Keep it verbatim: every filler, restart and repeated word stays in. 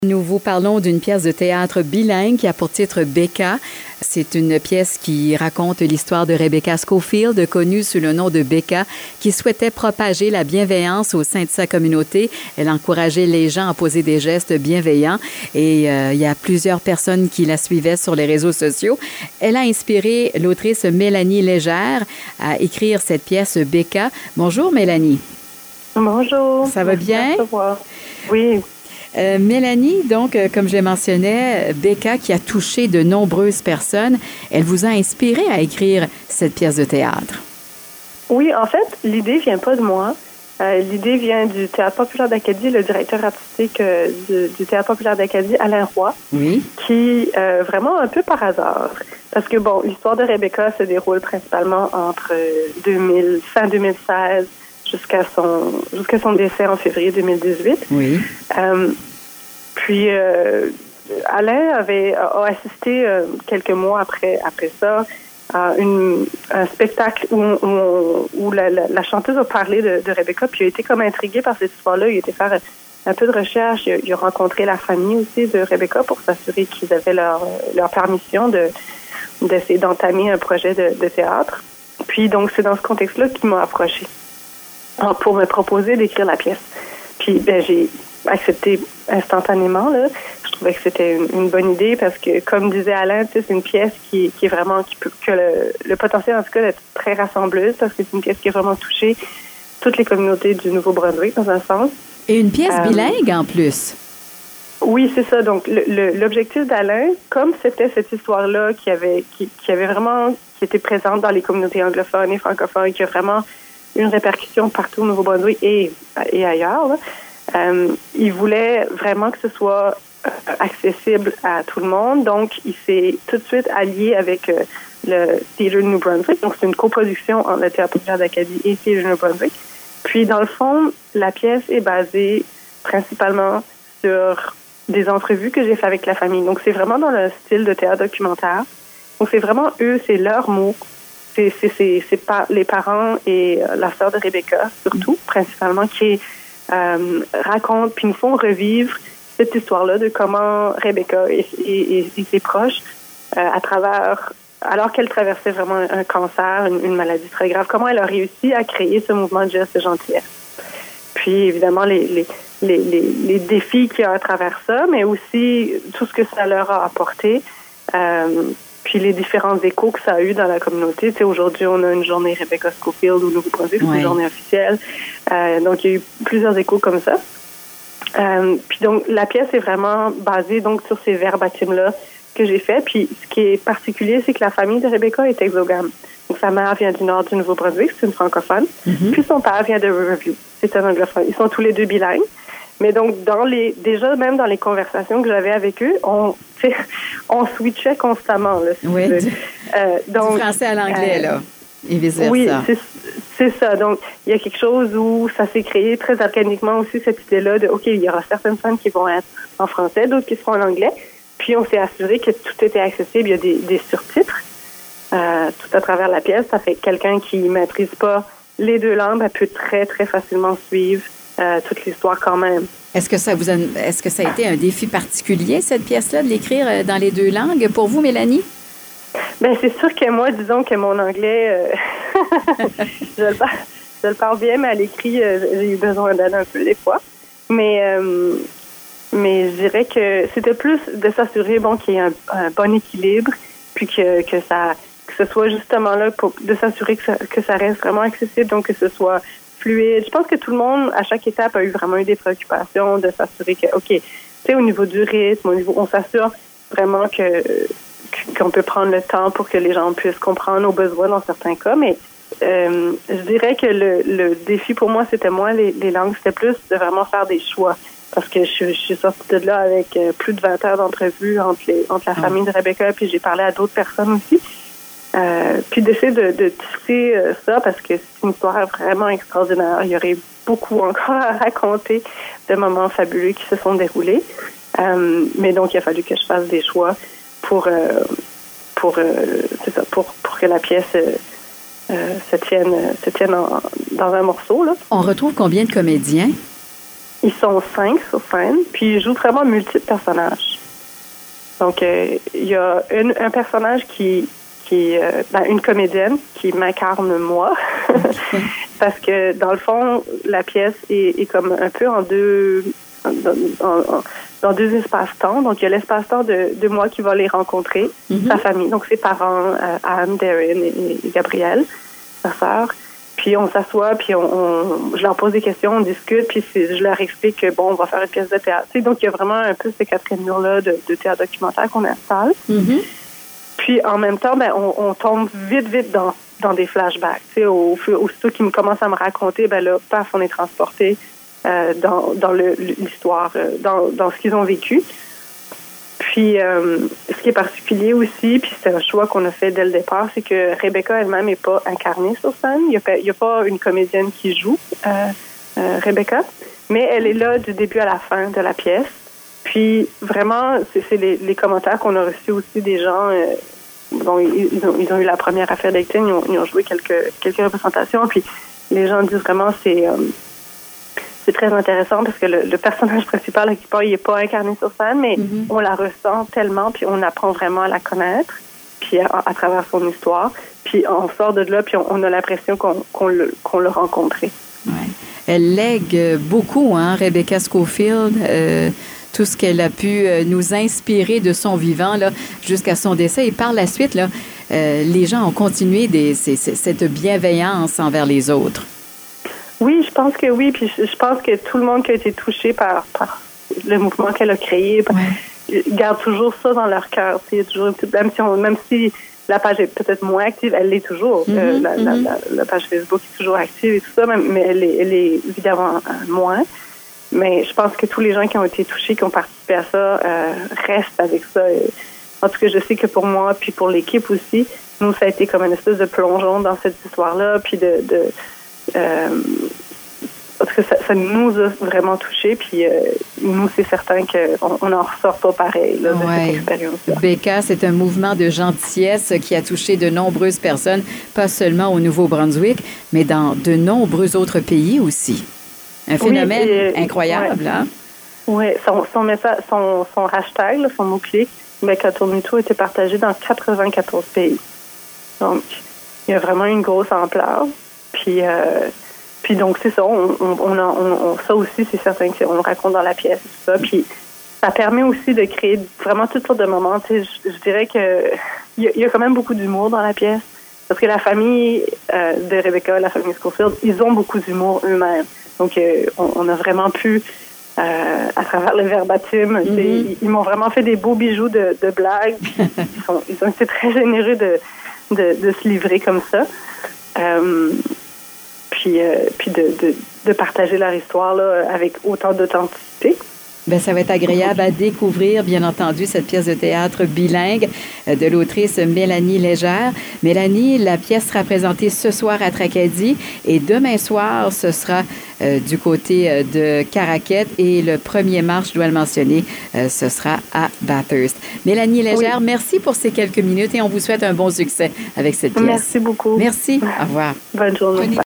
Nous vous parlons d'une pièce de théâtre bilingue qui a pour titre Becca. C'est une pièce qui raconte l'histoire de Rebecca Schofield, connue sous le nom de Becca, qui souhaitait propager la bienveillance au sein de sa communauté. Elle encourageait les gens à poser des gestes bienveillants et euh, il y a plusieurs personnes qui la suivaient sur les réseaux sociaux. Elle a inspiré l'autrice Mélanie Légère à écrire cette pièce Becca. Bonjour Mélanie. Bonjour. Ça va bien? Oui. Euh, Mélanie, donc, euh, comme je le mentionnais, Becca qui a touché de nombreuses personnes, elle vous a inspiré à écrire cette pièce de théâtre. Oui, en fait, l'idée vient pas de moi. Euh, l'idée vient du Théâtre populaire d'Acadie, le directeur artistique euh, du, du Théâtre populaire d'Acadie, Alain Roy, oui. qui, euh, vraiment un peu par hasard, parce que, bon, l'histoire de Rebecca se déroule principalement entre deux mille, fin deux mille seize jusqu'à son jusqu'à son décès en février deux mille dix-huit. Oui. Euh, puis euh, Alain avait a assisté euh, quelques mois après après ça à une, un spectacle où, où, où la, la, la chanteuse a parlé de, de Rebecca, puis il a été comme intrigué par cette histoire-là. Il a été faire un peu de recherche. Il a, il a rencontré la famille aussi de Rebecca pour s'assurer qu'ils avaient leur leur permission de d'essayer d'entamer un projet de, de théâtre. Puis donc c'est dans ce contexte-là qu'il m'a approché pour me proposer d'écrire la pièce. Puis ben, j'ai accepté instantanément. Là. Je trouvais que c'était une, une bonne idée parce que, comme disait Alain, c'est une pièce qui, qui est vraiment, qui peut, que le, le potentiel en tout cas d'être très rassembleuse parce que c'est une pièce qui a vraiment touché toutes les communautés du Nouveau-Brunswick dans un sens. Et une pièce euh, bilingue en plus. Oui, c'est ça. Donc le, le, l'objectif d'Alain, comme c'était cette histoire-là qui avait, qui, qui avait vraiment, qui était présente dans les communautés anglophones et francophones, qui a vraiment une répercussion partout au Nouveau-Brunswick et, et ailleurs. Là. Euh, il voulait vraiment que ce soit accessible à tout le monde. Donc, il s'est tout de suite allié avec euh, le Theatre New Brunswick. Donc, c'est une coproduction entre le Théâtre populaire d'Acadie et Theatre New Brunswick. Puis, dans le fond, la pièce est basée principalement sur des entrevues que j'ai faites avec la famille. Donc, c'est vraiment dans le style de théâtre documentaire. Donc, c'est vraiment eux, c'est leurs mots. C'est, c'est, c'est, c'est par les parents et euh, la sœur de Rebecca, surtout, principalement, qui euh, racontent puis nous font revivre cette histoire-là de comment Rebecca et, et, et, et ses proches, euh, à travers, alors qu'elle traversait vraiment un, un cancer, une, une maladie très grave, comment elle a réussi à créer ce mouvement de geste de gentillesse. Puis, évidemment, les, les, les, les, les défis qu'il y a à travers ça, mais aussi tout ce que ça leur a apporté. Euh, Puis les différents échos que ça a eu dans la communauté. Tu sais, aujourd'hui, on a une journée Rebecca Schofield au Nouveau-Brunswick, c'est une journée officielle. Euh, donc, il y a eu plusieurs échos comme ça. Euh, puis donc, la pièce est vraiment basée donc sur ces verbatims-là que j'ai fait. Puis ce qui est particulier, c'est que la famille de Rebecca est exogame. Donc, sa mère vient du nord du Nouveau-Brunswick, c'est une francophone. Mm-hmm. Puis son père vient de Riverview, c'est un anglophone. Ils sont tous les deux bilingues. Mais donc, dans les, déjà, même dans les conversations que j'avais avec eux, on, on switchait constamment, là, si oui, tu veux. Du, euh, donc, du français à l'anglais, euh, là, et vice-versa. Oui, c'est, c'est ça. Donc, il y a quelque chose où ça s'est créé très organiquement aussi, cette idée-là de, OK, il y aura certaines scènes qui vont être en français, d'autres qui seront en anglais. Puis, on s'est assuré que tout était accessible. Il y a des, des surtitres euh, tout à travers la pièce. Ça fait que quelqu'un qui ne maîtrise pas les deux langues, elle peut très, très facilement suivre Euh, toute l'histoire quand même. Est-ce que ça vous a, est-ce que ça a été un défi particulier, cette pièce-là, de l'écrire dans les deux langues pour vous, Mélanie? Bien, c'est sûr que moi, disons que mon anglais, euh, je, le parle, je le parle bien, mais à l'écrit, euh, j'ai eu besoin d'aide un peu des fois. Mais, euh, mais je dirais que c'était plus de s'assurer bon, qu'il y ait un, un bon équilibre, puis que, que ça que ce soit justement là pour de s'assurer que ça, que ça reste vraiment accessible, donc que ce soit fluide. Je pense que tout le monde, à chaque étape, a eu vraiment eu des préoccupations de s'assurer que, OK, tu sais, au niveau du rythme, au niveau, on s'assure vraiment que qu'on peut prendre le temps pour que les gens puissent comprendre nos besoins dans certains cas. Mais euh, je dirais que le, le défi pour moi, c'était moins les, les langues, c'était plus de vraiment faire des choix. Parce que je, je suis sortie de là avec plus de vingt heures d'entrevues entre, les, entre la famille de Rebecca, puis j'ai parlé à d'autres personnes aussi. Euh, puis d'essayer de, de tisser euh, ça parce que c'est une histoire vraiment extraordinaire. Il y aurait beaucoup encore à raconter de moments fabuleux qui se sont déroulés. Euh, mais donc, il a fallu que je fasse des choix pour euh, pour euh, c'est ça, pour pour que la pièce euh, euh, se tienne se tienne en, dans un morceau là. On retrouve combien de comédiens? ils sont cinq sur scène, puis ils jouent vraiment multiples personnages. Donc, euh, il y a une, un personnage qui, qui est euh, ben, une comédienne qui m'incarne moi, parce que dans le fond, la pièce est, est comme un peu en deux, en, en, dans deux espaces-temps. Donc, il y a l'espace-temps de, de moi qui va les rencontrer, mm-hmm. sa famille, donc ses parents, euh, Anne, Darren et, et Gabrielle, sa sœur. Puis on s'assoit, puis on, on, je leur pose des questions, on discute, puis je leur explique que, bon, on va faire une pièce de théâtre. Tu sais, donc, il y a vraiment un peu ces quatrième murs-là de, de théâtre documentaire qu'on installe. Mm-hmm. Puis, en même temps, ben, on, on tombe vite, vite dans, dans des flashbacks. Tu sais, au, aussitôt qu'ils me commencent à me raconter, ben là, paf, on est transporté euh, dans, dans le, l'histoire, euh, dans, dans ce qu'ils ont vécu. Puis, euh, ce qui est particulier aussi, puis c'est un choix qu'on a fait dès le départ, c'est que Rebecca elle-même n'est pas incarnée sur scène. Il n'y a, a pas une comédienne qui joue euh, euh, Rebecca, mais elle est là du début à la fin de la pièce. Puis, vraiment, c'est, c'est les, les commentaires qu'on a reçus aussi des gens. Euh, bon, ils, ils, ont, ils ont eu la première affaire d'acting, ils ont, ils ont joué quelques, quelques représentations, puis les gens disent vraiment c'est... Euh, C'est très intéressant parce que le, le personnage principal, à quelque part, il n'est pas incarné sur scène, mais mm-hmm. on la ressent tellement, puis on apprend vraiment à la connaître, puis à, à travers son histoire. Puis on sort de là, puis on, on a l'impression qu'on, qu'on, le, qu'on l'a rencontré. Ouais. Elle lègue beaucoup, hein, Rebecca Scofield, euh, tout ce qu'elle a pu nous inspirer de son vivant là, jusqu'à son décès. Et par la suite, là, euh, les gens ont continué des, ces, ces, cette bienveillance envers les autres. Oui, je pense que oui. Puis je, je pense que tout le monde qui a été touché par, par le mouvement qu'elle a créé ouais. garde toujours ça dans leur cœur. Il y a toujours une petite, même si on, même si la page est peut-être moins active, elle l'est toujours. Mm-hmm, euh, la, mm-hmm. la, la, la page Facebook est toujours active et tout ça, mais elle est, elle est évidemment moins. Mais je pense que tous les gens qui ont été touchés, qui ont participé à ça, euh, restent avec ça. En tout cas, je sais que pour moi, puis pour l'équipe aussi, nous, ça a été comme une espèce de plongeon dans cette histoire-là, puis de... de Euh, parce que ça, ça nous a vraiment touchés, puis euh, nous, c'est certain qu'on n'en ressort pas pareil là, de ouais. cette expérience-là. Becca, c'est un mouvement de gentillesse qui a touché de nombreuses personnes, pas seulement au Nouveau-Brunswick, mais dans de nombreux autres pays aussi. Un phénomène oui, et, incroyable, ouais. hein? Oui, son, son, message, son, son hashtag, là, son mot-clé, Becca Tourne Tout, a été partagé dans quatre-vingt-quatorze pays. Donc, il y a vraiment une grosse ampleur. Puis, euh, puis donc, c'est ça. On, on, on, on, ça aussi, c'est certain qu'on le raconte dans la pièce et tout ça. Puis, ça permet aussi de créer vraiment toutes sortes de moments. Tu sais, je, je dirais que il y, y a quand même beaucoup d'humour dans la pièce. Parce que la famille euh, de Rebecca, la famille Scofield, ils ont beaucoup d'humour eux-mêmes. Donc, euh, on, on a vraiment pu, euh, à travers le verbatim, mm-hmm. ils, ils m'ont vraiment fait des beaux bijoux de, de blagues. ils, sont, ils ont été très généreux de, de, de se livrer comme ça. Euh, puis euh, puis de, de, de partager leur histoire là, avec autant d'authenticité. Bien, ça va être agréable à découvrir, bien entendu, cette pièce de théâtre bilingue de l'autrice Mélanie Légère. Mélanie, la pièce sera présentée ce soir à Tracadie et demain soir, ce sera euh, du côté de Caraquette et le premier mars, je dois le mentionner, euh, ce sera à Bathurst. Mélanie Légère, oui. merci pour ces quelques minutes et on vous souhaite un bon succès avec cette pièce. Merci beaucoup. Merci. Au revoir. Bonne journée.